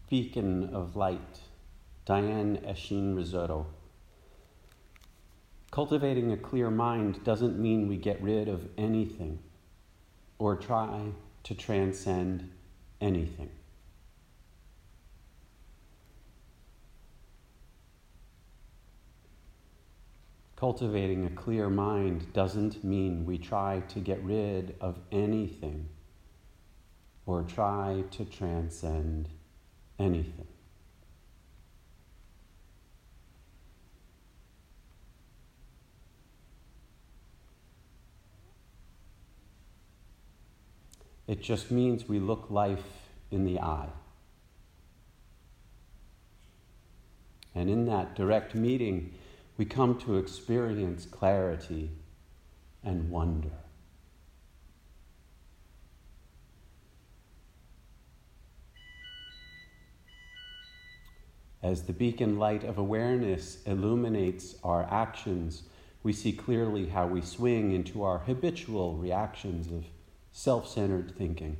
Beacon of Light, Diane Eschin Risotto. Cultivating a clear mind doesn't mean we get rid of anything or try to transcend anything. Cultivating a clear mind doesn't mean we try to get rid of anything or try to transcend anything. It just means we look life in the eye. And in that direct meeting, we come to experience clarity and wonder. As the beacon light of awareness illuminates our actions, we see clearly how we swing into our habitual reactions of self-centered thinking.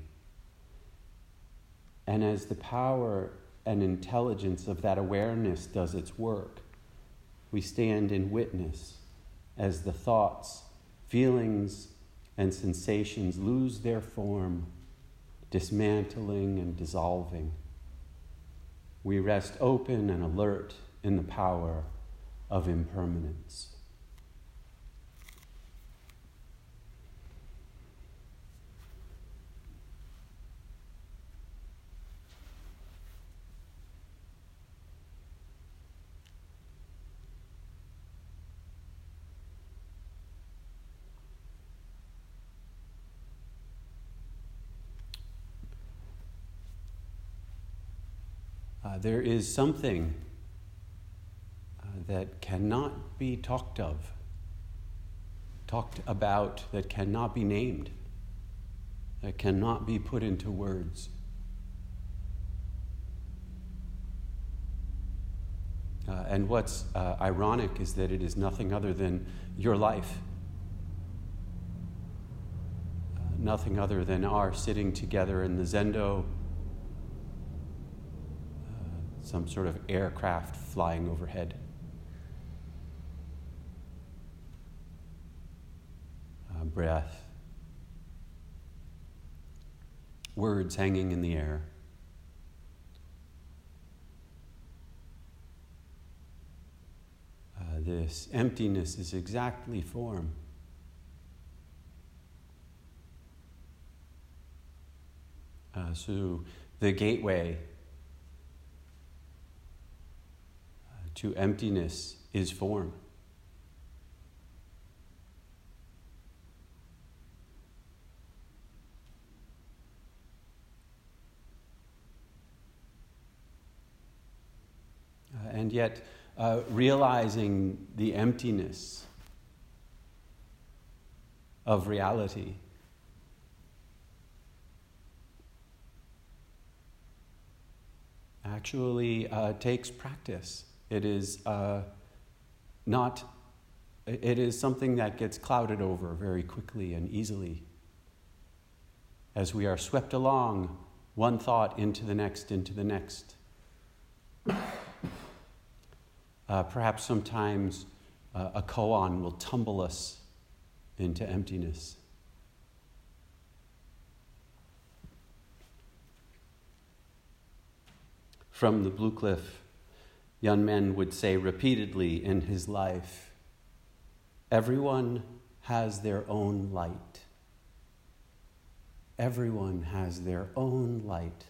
And as the power and intelligence of that awareness does its work, we stand in witness as the thoughts, feelings, and sensations lose their form, dismantling and dissolving. We rest open and alert in the power of impermanence. There is something that cannot be talked about, that cannot be named, that cannot be put into words. And what's ironic is that it is nothing other than your life. Nothing other than our sitting together in the Zendo, some sort of aircraft flying overhead. Breath. Words hanging in the air. This emptiness is exactly form. So the gateway to emptiness is form. And yet, realizing the emptiness of reality actually takes practice. It is it is something that gets clouded over very quickly and easily as we are swept along one thought into the next, into the next. Perhaps sometimes a koan will tumble us into emptiness. From the Blue Cliff, Yunmen would say repeatedly in his life, everyone has their own light. Everyone has their own light.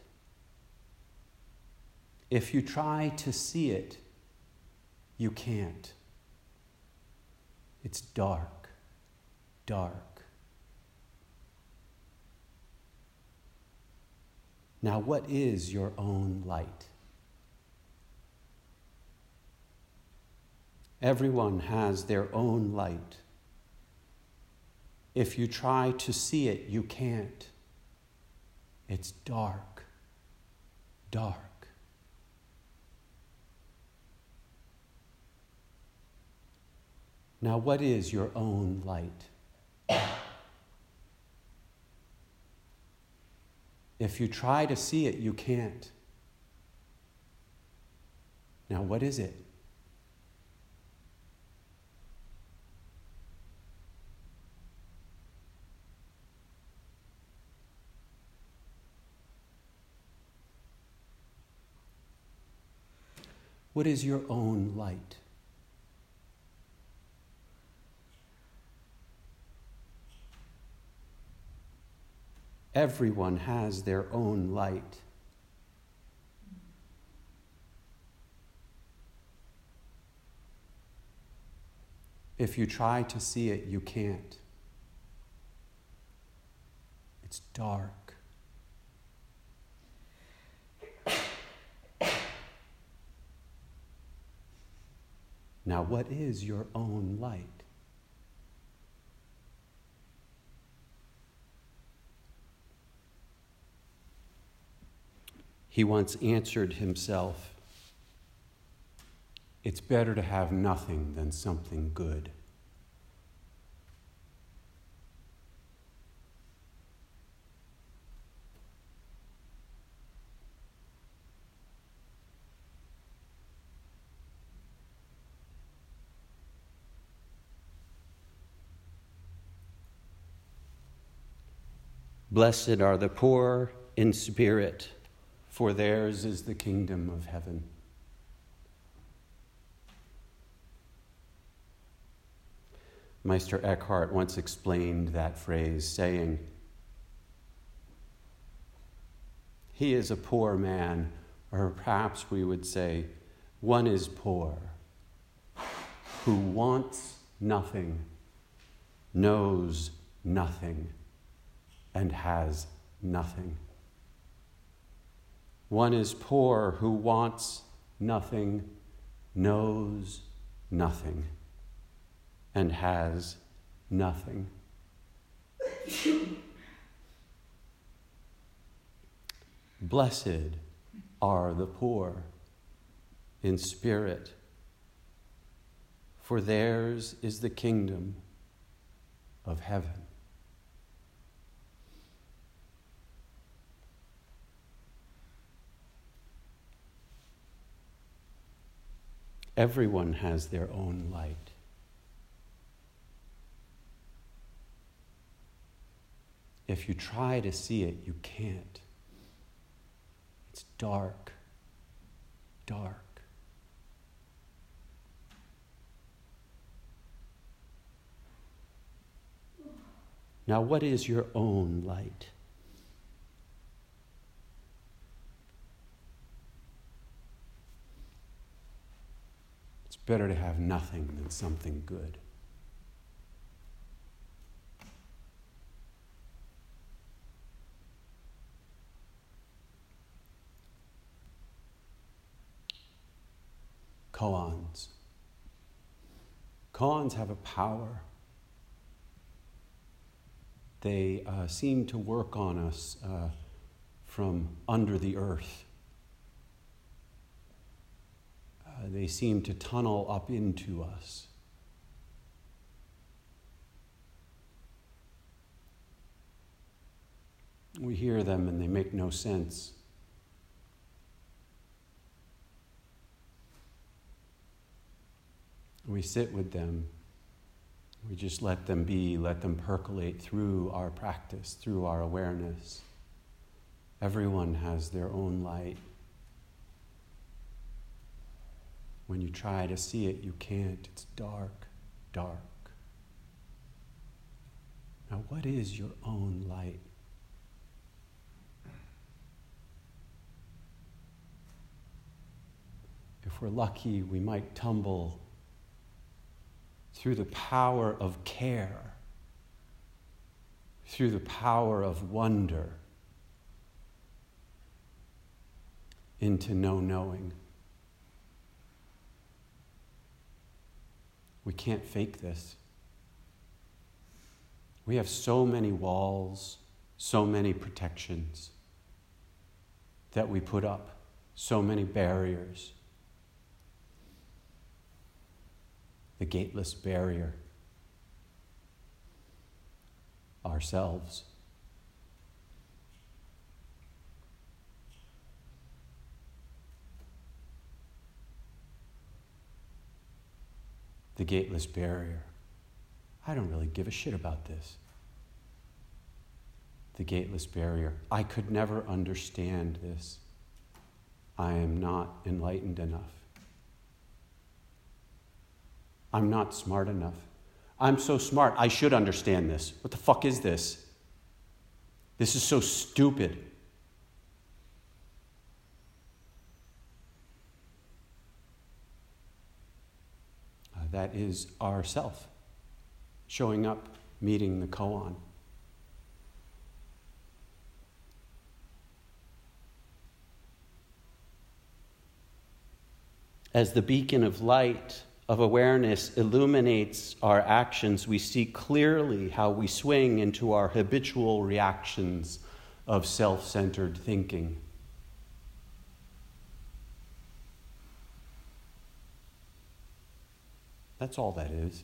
If you try to see it, you can't. It's dark, dark. Now, what is your own light? Everyone has their own light. If you try to see it, you can't. It's dark, dark. Now, what is your own light? If you try to see it, you can't. Now, what is it? What is your own light? Everyone has their own light. If you try to see it, you can't. It's dark. Now, what is your own light? He once answered himself, "It's better to have nothing than something good." Blessed are the poor in spirit, for theirs is the kingdom of heaven. Meister Eckhart once explained that phrase, saying, "He is a poor man," or perhaps we would say, one is poor, who wants nothing, knows nothing, and has nothing. One is poor who wants nothing, knows nothing, and has nothing. Blessed are the poor in spirit, for theirs is the kingdom of heaven. Everyone has their own light. If you try to see it, you can't. It's dark, dark. Now, what is your own light? It's better to have nothing than something good. Koans. Koans have a power. They seem to work on us from under the earth. They seem to tunnel up into us. We hear them and they make no sense. We sit with them. We just let them be, let them percolate through our practice, through our awareness. Everyone has their own light. When you try to see it, you can't. It's dark, dark. Now, what is your own light? If we're lucky, we might tumble through the power of care, through the power of wonder, into no knowing. We can't fake this. We have so many walls, so many protections that we put up, so many barriers. The gateless barrier, ourselves. the gateless barrier. I don't really give a shit about this. The gateless barrier. I could never understand this. I am not enlightened enough. I'm not smart enough. I'm so smart, I should understand this. What the fuck is this? This is so stupid. That is our self, showing up, meeting the koan. As the beacon of light, of awareness illuminates our actions, we see clearly how we swing into our habitual reactions of self-centered thinking. That's all that is.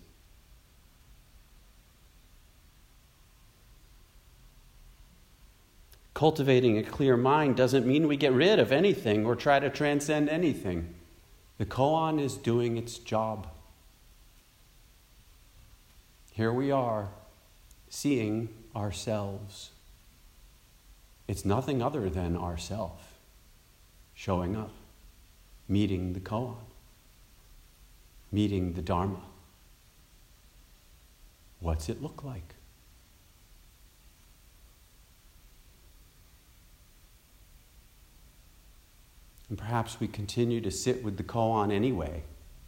Cultivating a clear mind doesn't mean we get rid of anything or try to transcend anything. The koan is doing its job. Here we are, seeing ourselves. It's nothing other than ourself showing up, meeting the koan, meeting the Dharma. What's it look like? And perhaps we continue to sit with the koan anyway,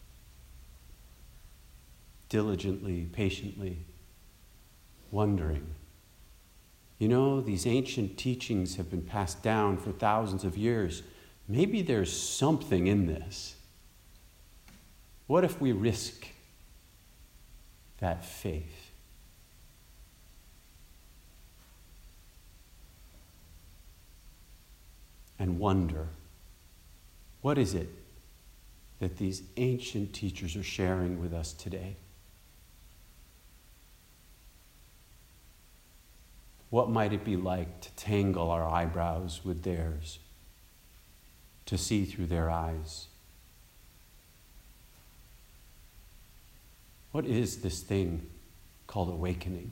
diligently, patiently, wondering. You know, these ancient teachings have been passed down for thousands of years. Maybe there's something in this. What if we risk that faith? And wonder, what is it that these ancient teachers are sharing with us today? What might it be like to tangle our eyebrows with theirs, to see through their eyes? What is this thing called awakening?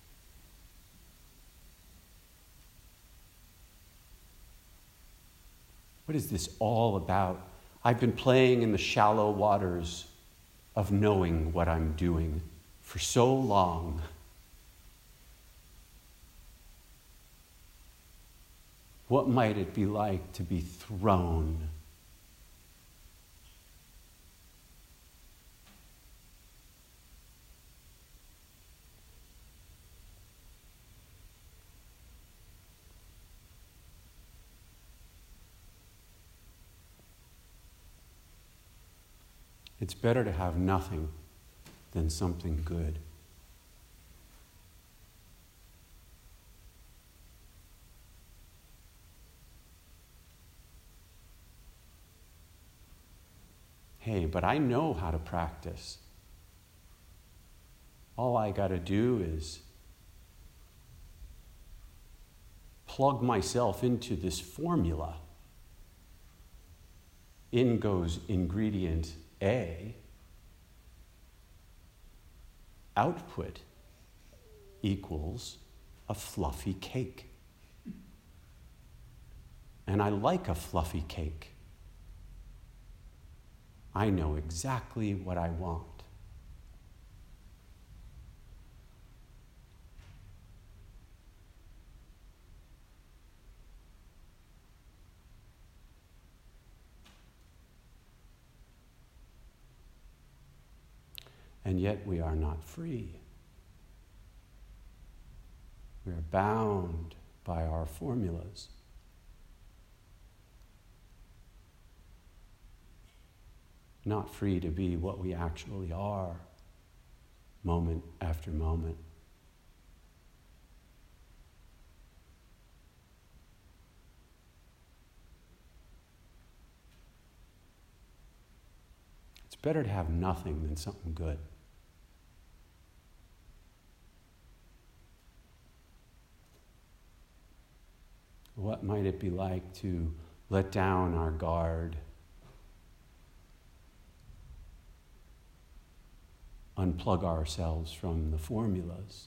What is this all about? I've been playing in the shallow waters of knowing what I'm doing for so long. What might it be like to be thrown? It's better to have nothing than something good. Hey, but I know how to practice. All I got to do is plug myself into this formula. In goes ingredient A, output equals a fluffy cake. And I like a fluffy cake. I know exactly what I want. And yet we are not free. We are bound by our formulas. Not free to be what we actually are, moment after moment. It's better to have nothing than something good. What might it be like to let down our guard? unplug ourselves from the formulas,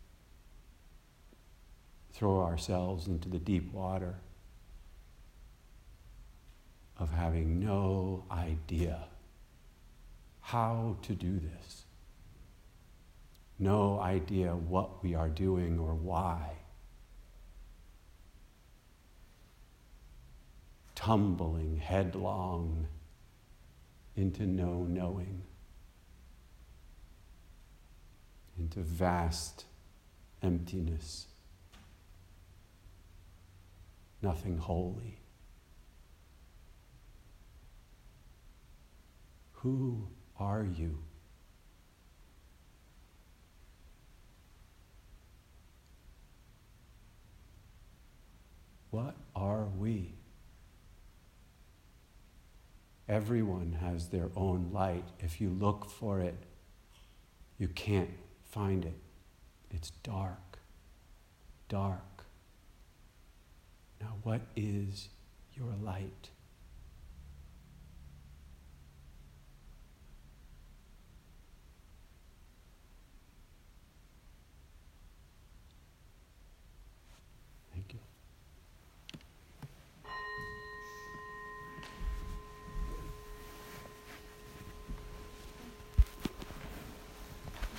throw ourselves into the deep water of having no idea how to do this, no idea what we are doing or why, tumbling headlong into no knowing, into vast emptiness, nothing holy. Who are you? What are we? Everyone has their own light. If you look for it, you can't find it. It's dark, dark. Now, what is your light?